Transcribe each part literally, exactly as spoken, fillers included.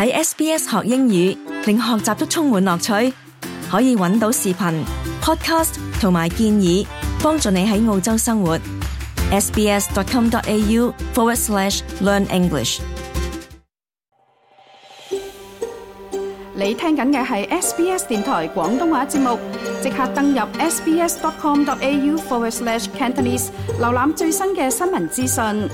喺 S B S 學英語，令學習都充滿樂趣。可以揾到視頻、podcast 同埋建議，幫助你喺澳洲生活。sbs.com.au forward slash learn English。 你聽緊嘅係 S B S 電台廣東話節目，即刻登入 sbs.com.au forward slash Cantonese， 瀏覽最新嘅新聞資訊。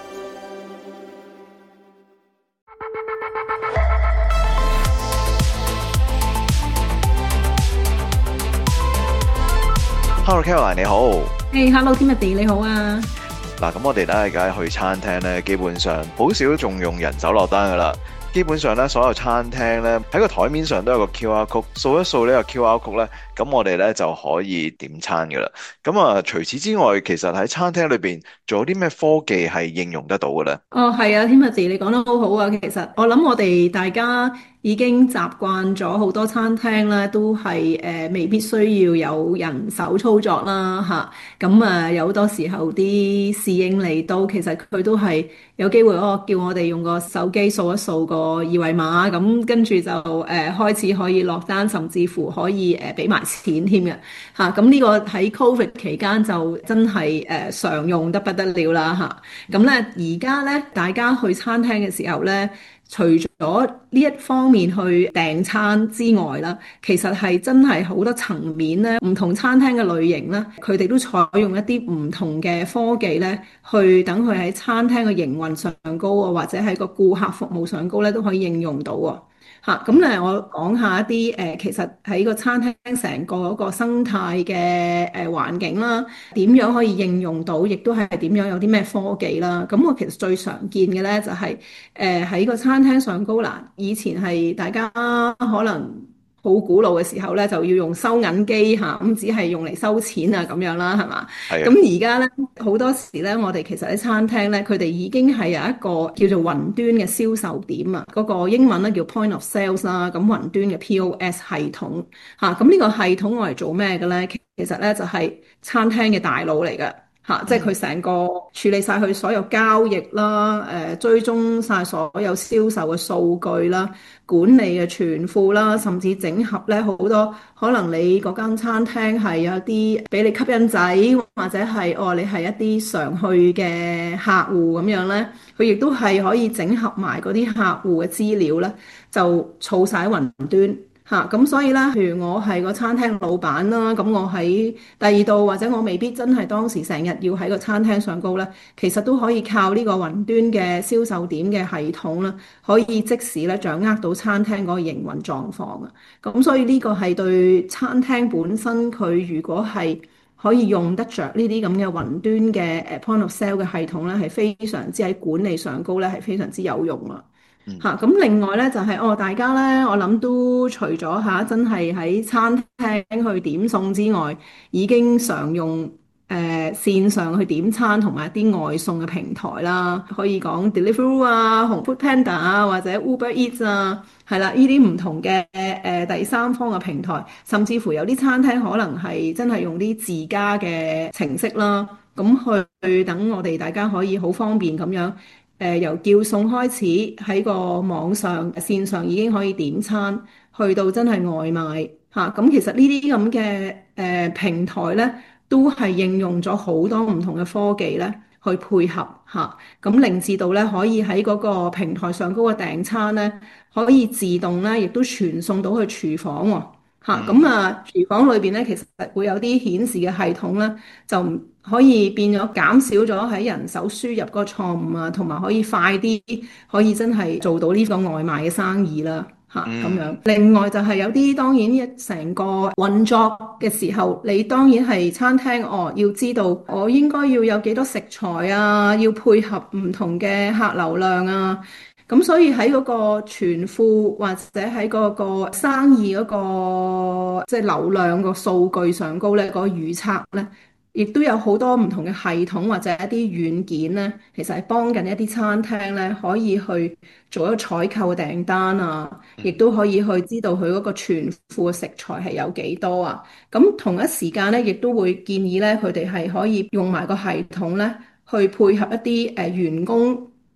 Hello Caroline 你好。 Hey, Hello Timothy 你好啊。 嗱，咁我哋咧而家去餐廳咧，基本上好少仲用人手落單噶啦。基本上咧，所有餐廳咧喺個台面上都有個 Q R code， 掃一掃呢個 Q R code 咧，咁我哋咧就可以點餐噶啦。咁啊，除此之外，其實喺餐廳裏邊仲有啲咩科技係應用得到嘅咧？ 哦，係啊 Timothy 你講得好好啊。其實我諗我哋大家已經習慣咗好多餐廳咧，都係誒、呃、未必需要有人手操作啦嚇。咁啊，有好多時候啲侍應嚟到，其實佢都係有機會哦，叫我哋用個手機掃一掃個二維碼，咁跟住就誒、呃、開始可以落單，甚至乎可以誒俾埋錢添嘅嚇。咁、啊、呢個喺 Covid 期間就真係誒、呃、常用得不得了啦嚇。咁咧而家咧，大家去餐廳嘅時候咧，除咗呢一方面去訂餐之外啦，其實係真係好多層面咧，唔同餐廳嘅類型咧，佢哋都採用一啲唔同嘅科技咧，去等佢喺餐廳嘅營運上高啊，或者喺個顧客服務上高咧，都可以應用到喎。嚇，咁咧我講下一啲誒、呃，其實喺個餐廳成個嗰個生態嘅誒、呃、環境啦，點樣可以應用到，亦都係點樣有啲咩科技啦。咁我其實最常見嘅咧就係誒喺個餐廳上高啦，以前係大家可能好古老嘅時候咧，就要用收銀機嚇，咁只係用嚟收錢啊咁樣啦，係嘛？係啊。咁而家咧好多時咧，我哋其實喺餐廳咧，佢哋已經係有一個叫做雲端嘅銷售點啊，嗰個英文咧叫 point of sales 啦，咁雲端嘅 P O S 系統嚇。咁呢個系統我嚟做咩嘅咧？其實咧就係餐廳嘅大腦嚟嘅。嚇、啊！即係佢成個處理晒佢所有交易啦，誒、呃、追蹤晒所有銷售嘅數據啦，管理嘅存庫啦，甚至整合咧好多可能你嗰間餐廳係有啲俾你吸引仔，或者係哦你係一啲常去嘅客戶咁樣咧，佢亦都係可以整合埋嗰啲客戶嘅資料咧，就儲晒喺雲端。嚇，咁所以咧，譬如我係個餐廳老闆啦，咁我喺第二度或者我未必真係當時成日要喺個餐廳上高咧，其實都可以靠呢個雲端嘅銷售點嘅系統啦，可以即時咧掌握到餐廳嗰個營運狀況啊。咁所以呢個係對餐廳本身佢如果係可以用得着呢啲咁嘅雲端嘅誒 point of sale 嘅系統咧，係非常之喺管理上高咧係非常之有用啊。嚇，咁、嗯、另外咧就係、是、哦，大家咧我諗都除咗嚇、啊、真係喺餐廳去點餸之外，已經常用誒、呃、線上去點餐同埋一啲外送嘅平台啦，可以講 Deliveroo 啊、紅 Food Panda 啊或者 Uber Eats 啊，係啦，呢啲唔同嘅誒、呃、第三方嘅平台，甚至乎有啲餐廳可能係真係用啲自家嘅程式啦，咁去等我哋大家可以好方便咁樣。誒、呃、由叫餸開始喺個網上線上已經可以點餐，去到真係外賣嚇。咁、啊、其實呢啲咁嘅誒平台咧，都係應用咗好多唔同嘅科技咧，去配合嚇。咁、啊啊、令至到咧可以喺嗰個平台上嗰個訂餐咧，可以自動咧，亦都傳送到去廚房喎嚇。咁啊，廚房裏邊咧，其實會有啲顯示嘅系統咧，就唔〜可以變咗減少咗喺人手輸入嗰個錯誤啊，同埋可以快啲，可以真係做到呢個外賣嘅生意啦，嚇咁、嗯、樣。另外就係有啲當然一成個運作嘅時候，你當然係餐廳哦，要知道我應該要有幾多食材啊，要配合唔同嘅客流量啊。咁所以喺嗰個存庫或者喺嗰個生意嗰、嗰個即係、就是、流量個數據上高咧，嗰、嗰個預測咧。亦都有好多唔同嘅系統或者一啲軟件咧，其實係幫緊一啲餐廳咧，可以去做一個採購嘅訂單啊，亦都可以去知道佢嗰個存庫嘅食材係有幾多啊。咁同一時間咧，亦都會建議咧，佢哋係可以用埋個系統咧，去配合一啲誒員工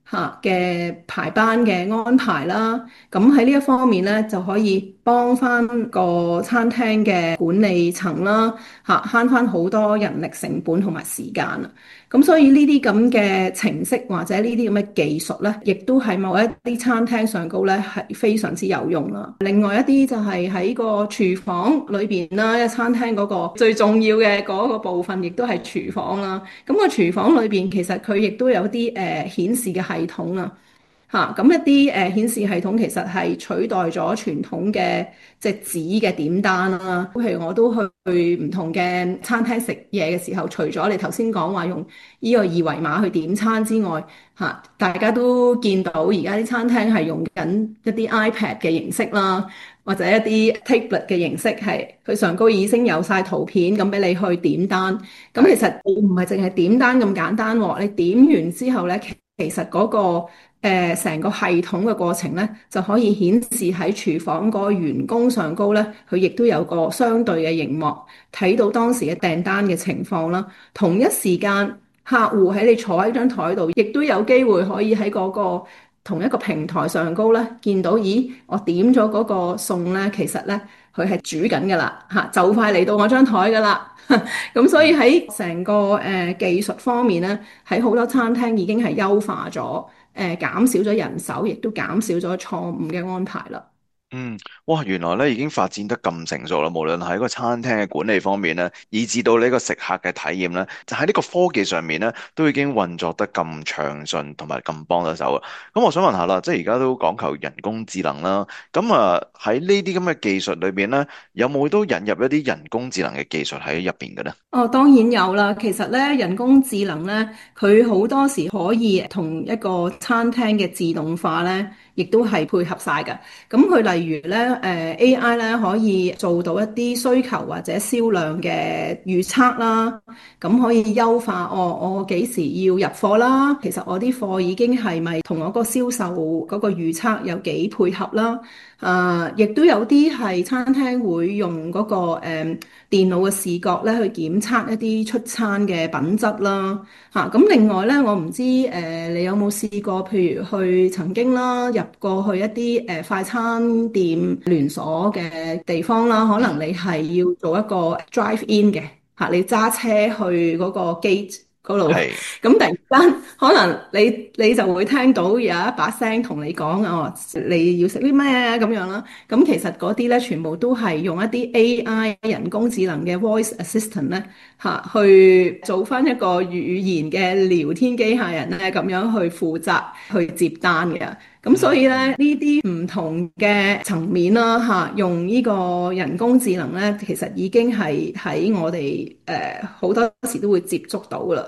嚇嘅排班嘅安排啦。咁喺呢一方面咧，就可以幫翻個餐廳嘅管理層啦，嚇慳翻好多人力成本同埋時間啊。咁所以呢啲咁嘅程式或者呢啲咁嘅技術咧，亦都係某一啲餐廳上高咧係非常之有用啦。另外一啲就係喺個廚房裏邊啦，因為餐廳嗰個最重要嘅嗰個部分，亦都係廚房啦。咁個廚房裏邊其實佢亦都有啲誒顯示嘅系統啊。嚇咁、啊、一啲誒、呃、顯示系統其實係取代咗傳統嘅即係紙嘅點單啦。譬如我都去去唔同嘅餐廳食嘢嘅時候，除咗你頭先講話用呢個二維碼去點餐之外，嚇、啊、大家都見到而家啲餐廳係用緊一啲 iPad 嘅形式啦，或者一啲 tablet 嘅形式，係佢上高已經有晒圖片咁俾你去點單。咁其實唔係淨係點單咁簡單喎，你點完之後咧，其實嗰、嗰個誒成、呃、個系統嘅過程咧，就可以顯示喺廚房嗰個員工上高咧，佢亦都有個相對嘅熒幕，睇到當時嘅訂單嘅情況啦。同一時間，客戶喺你坐喺張台度，亦都有機會可以喺嗰個同一個平台上高咧，見到，咦，我點咗嗰個餸咧，其實咧佢係煮緊㗎啦，嚇就快嚟到我張台㗎啦。咁所以喺成個誒、呃、技術方面咧，喺好多餐廳已經係優化咗，誒、呃、減少咗人手，亦都減少咗錯誤嘅安排啦。 嗯，哇，原來咧已經發展得咁成熟啦，無論喺個餐廳嘅管理方面咧，以至到呢個食客嘅體驗咧，就喺呢個科技上面咧，都已經運作得咁暢順同埋咁幫得手啊！咁我想問下啦，即係而家都講求人工智能啦，咁啊喺呢啲咁嘅技術裏邊咧，有冇都引入一啲人工智能嘅技術喺入邊嘅咧？ 哦，當然有啦。其實咧，人工智能咧，佢好多時可以同一個餐廳嘅自動化咧，亦都係配合晒㗎。咁佢例如咧，誒、呃、A I 咧可以做到一啲需求或者銷量嘅預測啦。咁可以優化，哦，我幾時要入貨啦？其實我啲貨已經係咪同我個銷售嗰個預測有幾配合啦？啊，亦都有啲係餐廳會用嗰、嗰個誒、呃、電腦嘅視覺咧去檢測一啲出餐嘅品質啦。嚇、啊，咁另外咧，我唔知誒、呃、你有冇試過，譬如去曾經啦入過去一啲誒、呃、快餐店連鎖嘅地方啦，可能你係要做一個 drive in 嘅嚇、啊，你揸車去嗰個 gate 嗰度， 係咁突然間可能你你就會聽到有一把聲同你講哦，你要食啲咩咁樣啦。咁其實嗰啲咧全部都係用一啲 A I 人工智能嘅 voice assistant 咧嚇，去做翻一個語言嘅聊天機械人咧，咁樣去負責去接單嘅。咁所以咧，呢啲唔同嘅層面啦嚇，用呢個人工智能咧，其實已經係喺我哋誒好多時都會接觸到噶啦。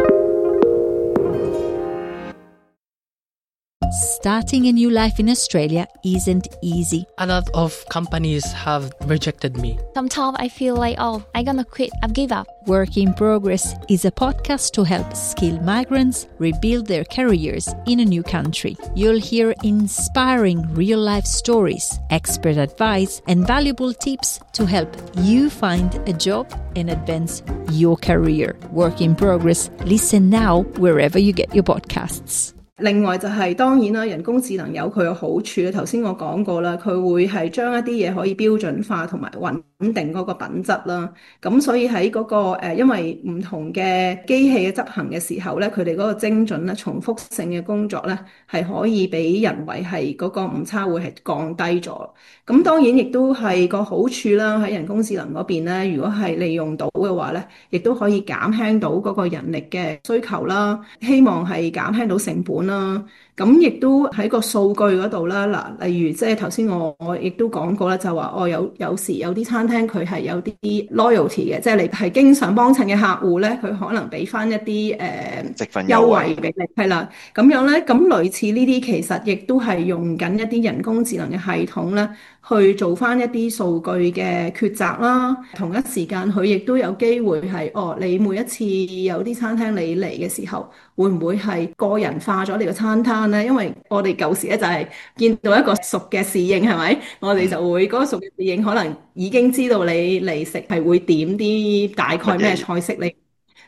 Starting a new life in Australia isn't easy. A lot of companies have rejected me. Sometimes I feel like, oh, I'm gonna quit, I've give up. Work in Progress is a podcast to help skilled migrants rebuild their careers in a new country. You'll hear inspiring real-life stories, expert advice, and valuable tips to help you find a job and advance your career. Work in Progress. Listen now wherever you get your podcasts. 另外就係當然啦，人工智能有佢嘅好處咧。頭先我講過啦，佢會係將一啲嘢可以標準化同埋穩定嗰個品質啦。咁所以喺嗰個誒，因為唔同嘅機器嘅執行嘅時候咧，佢哋嗰個精準咧、重複性嘅工作咧，係可以比人為係嗰個誤差會係降低咗。咁當然亦都係個好處啦。喺人工智能嗰邊咧，如果係利用到嘅話咧，亦都可以減輕到嗰個人力嘅需求啦。希望係減輕到成本啦。咁亦都喺個數據嗰度啦。嗱，例如即係頭先我我亦都講過啦，就話哦，有有時有啲餐廳佢係有啲 loyalty 嘅，即係你係經常幫襯嘅客戶咧，佢可能俾翻一啲誒、呃、 積分優惠俾你，係啦，咁樣咧，咁類似呢啲其實亦都係用緊一啲人工智能嘅系統咧，去做翻一啲數據嘅抉擇啦。同一時間佢亦都有機會係哦，你每一次有啲餐廳你嚟嘅時候，會唔會係個人化咗你個餐攤咧？因為我哋舊時咧就係見到一個熟嘅侍應，係咪？我哋就會嗰、嗰個熟嘅侍應可能已經知道你嚟食係會點啲大概咩菜式你。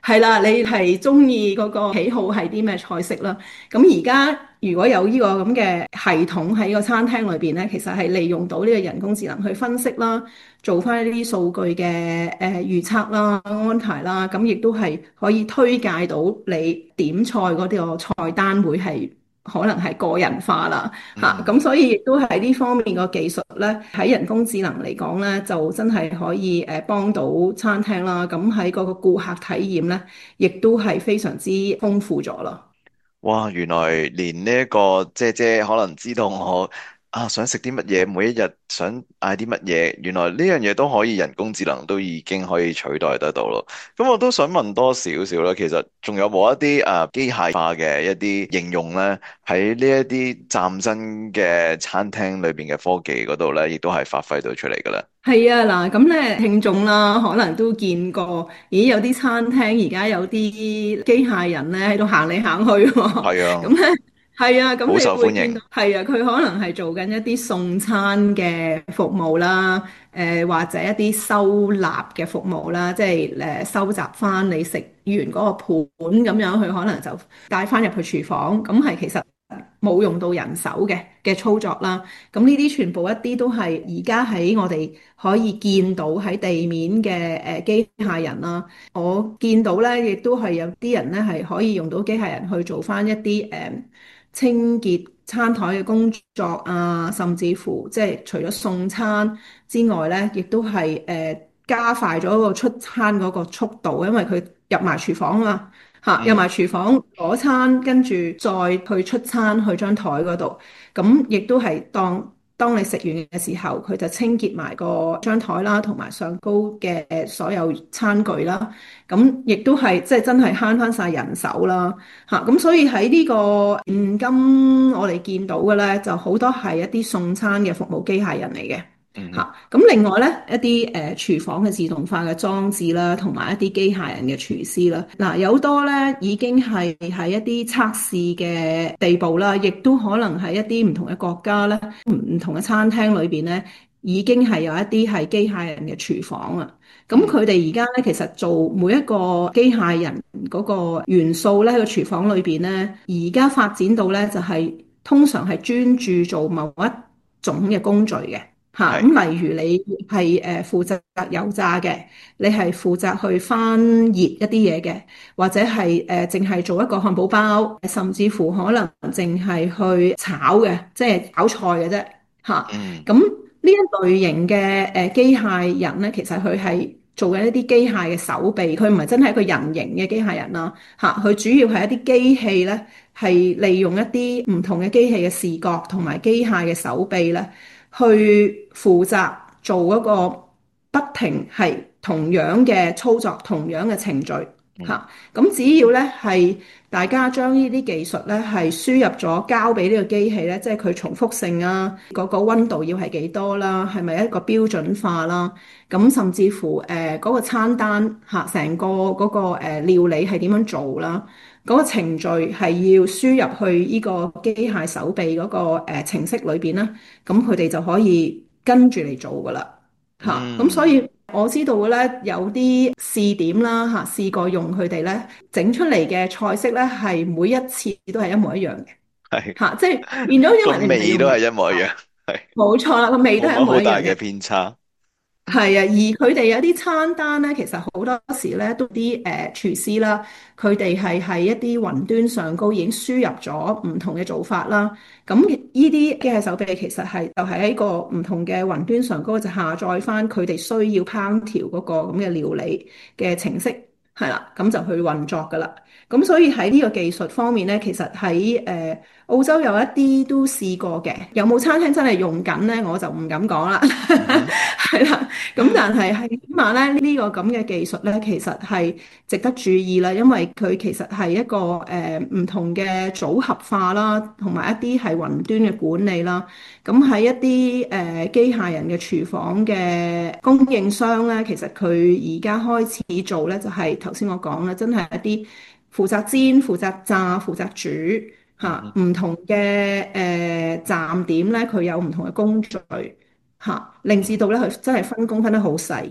係啦，你係中意嗰個喜好係啲咩菜式啦？咁而家如果有呢個咁嘅系統喺個餐廳裏邊咧，其實係利用到呢個人工智能去分析啦，做翻呢啲數據嘅誒預測啦、安排啦，咁亦都係可以推介到你點菜嗰啲個菜單會係可能係個人化啦嚇，咁、所以亦都係呢方面個技術咧，喺人工智能嚟講咧，就真係可以誒幫到餐廳啦。咁喺嗰個顧客體驗咧，亦都係非常之豐富咗咯。 哇！原來連呢一個姐姐可能知道我啊想食啲乜嘢，每一日想嗌啲乜嘢，原來呢樣嘢都可以人工智能都已經可以取代得到咯。咁我都想問多少少啦，其實仲有冇一啲誒機械化嘅一啲應用咧？喺呢一啲嶄新嘅餐廳裏邊嘅科技嗰度咧，亦都係發揮到出嚟㗎啦。 係啊，嗱，咁咧聽眾啦，可能都見過，咦，有啲餐廳而家有啲機械人咧喺度行嚟行去喎。 係啊， 咁咧係啊，咁好受歡你會見到迎。 係啊，佢可能係做緊一啲送餐嘅服務啦，誒、或者一啲收納嘅服務啦，即係誒收集翻你食完嗰個盤咁樣，佢可能就帶翻入去廚房，咁係其實冇用到人手嘅嘅操作啦。咁呢啲全部一啲都係而家喺我哋可以見到喺地面嘅誒機械人啦。我見到咧，亦都係有啲人咧係可以用到機械人去做翻一啲誒、嗯清潔餐台嘅工作啊，甚至乎即係除咗送餐之外咧，亦都係誒、呃加快咗個出餐嗰個速度，因為佢入埋廚房啊嘛。嚇，入埋廚房攞餐，跟住再去出餐去張台嗰度，咁亦都係當當你食完嘅時候，佢就清潔埋個張台啦，同埋上高嘅所有餐具啦，咁亦都係即係真係慳翻晒人手啦。嚇，咁所以喺呢個現今我哋見到嘅咧，就好多係一啲送餐嘅服務機械人嚟嘅。 嗯哼。 嚇，咁另外咧一啲誒、呃、廚房嘅自動化嘅裝置啦，同埋一啲機械人嘅廚師啦，嗱、有好多咧已經係喺一啲測試嘅地步啦，亦都可能喺一啲唔同嘅國家咧，唔唔同嘅餐廳裏邊咧，已經係有一啲係機械人嘅廚房啊。咁佢哋而家咧其實做每一個機械人嗰個元素咧喺個廚房裏邊咧，而家發展到咧就係、通常係專注做某一種嘅工序嘅。嚇， 係。 咁例如你係誒負責油炸嘅，你係負責去翻熱一啲嘢嘅，或者係誒淨係做一個漢堡包，甚至乎可能淨係去炒嘅，即係炒菜嘅啫。嚇， 嗯。 咁呢一類型嘅誒機械人咧，其實佢係做緊一啲機械嘅手臂，佢唔係真係一個人形嘅機械人啦。嚇，佢主要係一啲機器咧，係利用一啲唔同嘅機器嘅視覺同埋機械嘅手臂咧。去負責做嗰個不停係同樣嘅操作，同樣嘅程序嚇。咁、只要咧係大家將呢啲技術咧係輸入咗，交俾呢個機器咧，即係佢重複性啊，嗰、個温度要係幾多啦，係咪一個標準化啦？咁甚至乎誒嗰、呃嗰個餐單嚇，成個嗰、個、呃、料理係點樣做啦？嗰個程序係要輸入去呢個機械手臂嗰個誒程式裏邊啦，咁佢哋就可以跟住嚟做噶啦嚇。咁、 嗯。 所以我知道嘅咧，有啲試點啦嚇，試過用佢哋咧整出嚟嘅菜式咧，係每一次都係一模一樣嘅係。 嚇，即係變咗，因為個你唔係用味都係一模一樣。係。 冇錯啦，個味都係冇乜一模一樣嘅。 好大嘅偏差。 係啊，而佢哋有啲餐單咧，其實好多時咧都啲誒、呃、廚師啦，佢哋係喺一啲雲端上高已經輸入咗唔同嘅做法啦。咁呢啲機械手臂其實係就係喺個唔同嘅雲端上高就下載翻佢哋需要烹調嗰個咁嘅料理嘅程式，係啦，咁就去運作噶啦。咁所以喺呢個技術方面咧，其實喺誒、呃澳洲有一啲都試過嘅，有冇餐廳真係用緊咧？我就唔敢講啦，係啦。咁但係係起碼咧呢個咁嘅技術咧，其實係值得注意啦，因為佢其實係一個誒唔、呃、同嘅組合化啦，同埋一啲係雲端嘅管理啦。咁喺一啲誒、呃、機械人嘅廚房嘅供應商咧，其實佢而家開始做咧，就係頭先我講啦，真係一啲負責煎、負責炸、負責煮。嚇，唔同嘅誒站點咧，佢有唔同嘅工序嚇，令至到咧佢真係分工分得好細嘅。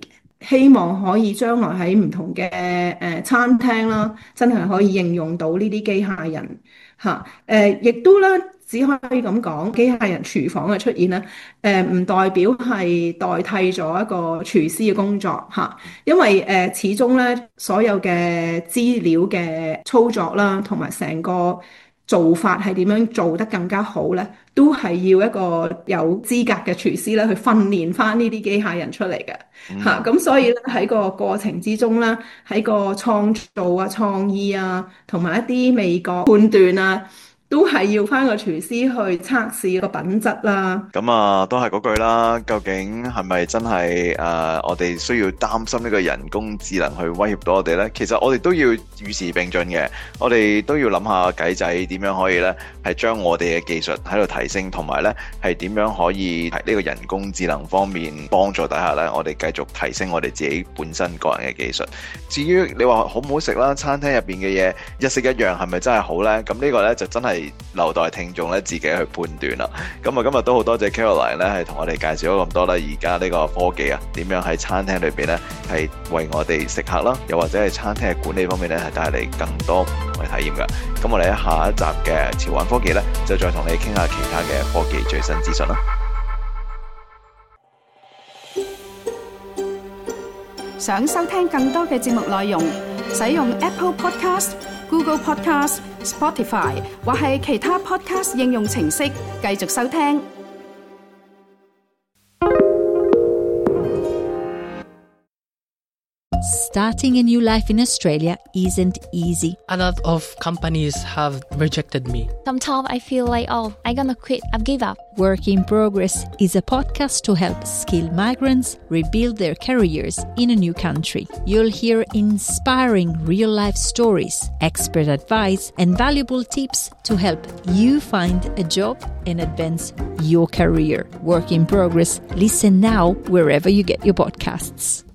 希望可以將來喺唔同嘅誒、呃、餐廳啦，真係可以應用到呢啲機械人嚇。誒、啊，亦都咧只可以咁講，機械人廚房嘅出現咧，誒、呃、唔代表係代替咗一個廚師嘅工作嚇、啊，因為誒、呃、始終咧所有嘅資料嘅操作啦，同埋成個做法係點樣做得更加好咧，都係要一個有資格嘅廚師咧去訓練翻呢啲機械人出嚟嘅嚇。咁、嗯、所以咧喺個過程之中咧，喺個創造啊、創意啊，同埋一啲味覺判斷啊，都係要翻個廚師去測試個品質啦。 咁啊，都係嗰句啦。究竟係咪真係誒、呃，我哋需要擔心呢個人工智能去威脅到我哋呢？其實我哋都要與時並進嘅，我哋都要諗下計仔點樣可以呢，係將我哋嘅技術喺度提升，同埋呢係點樣可以喺呢個人工智能方面幫助底下呢，我哋繼續提升我哋自己本身個人嘅技術。至於你話好唔好食啦，餐廳入邊嘅嘢一式一樣係咪真係好呢？咁呢個呢，就真係留待聽眾咧自己去判斷啦。咁啊，今日都好多謝 Caroline 咧，係同我哋介紹咗咁多啦。而家呢個科技啊，點樣喺餐廳裏邊咧，係為我哋食客啦，又或者係餐廳嘅管理方面咧，係帶嚟更多唔同嘅體驗噶。咁我哋喺下一集嘅潮玩科技咧，就再同你傾下其他嘅科技最新資訊啦。 想收聽更多嘅節目內容，使用 Apple Podcast、Google Podcast、Spotify 或係其他 Podcast 應用程式繼續收聽。 Starting a new life in Australia isn't easy. A lot of companies have rejected me. Sometimes I feel like, oh, I'm gonna quit. I've given up. Work in Progress is a podcast to help skilled migrants rebuild their careers in a new country. You'll hear inspiring real-life stories, expert advice, and valuable tips to help you find a job and advance your career. Work in Progress. Listen now wherever you get your podcasts.